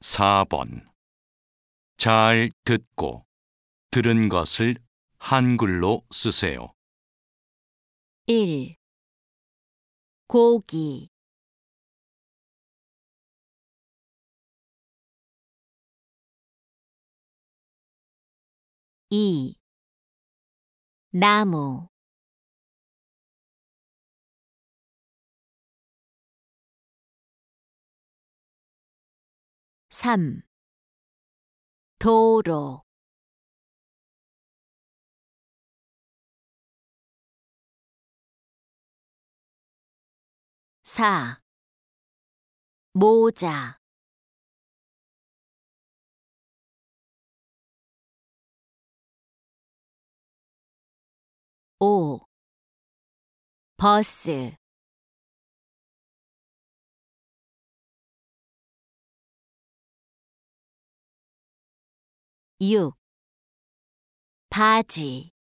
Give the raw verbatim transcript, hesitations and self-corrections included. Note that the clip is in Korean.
사 번. 잘 듣고 들은 것을 한글로 쓰세요. 일. 고기 이. 나무 삼. 도로 사. 모자 오. 버스 육. 바지